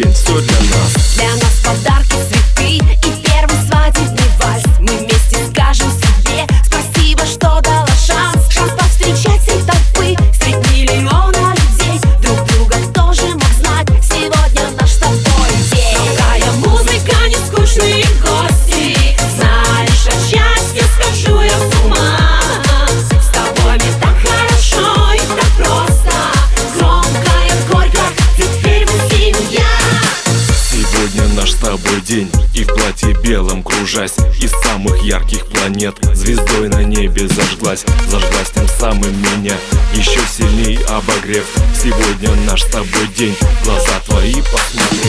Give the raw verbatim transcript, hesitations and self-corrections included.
все для нас. Для нас подарки, цветы и первый свадебный вальс. Мы вместе скажем себе спасибо, что дала шанс. Шанс повстречать среди толпы, среди миллиона людей. Друг друга тоже мог знать, сегодня наш с тобой день. Какая музыка, не скучные гости. Знаешь, от счастья схожу я с ума. С тобой мне так хорошо и так просто. Громко и горько, теперь мы семья. Сегодня наш с тобой день, и в платье белом кружась из самых ярких планет звездой на небе зажглась. Зажглась тем самым меня, еще сильней обогрев. Сегодня наш с тобой день, глаза твои посмотри.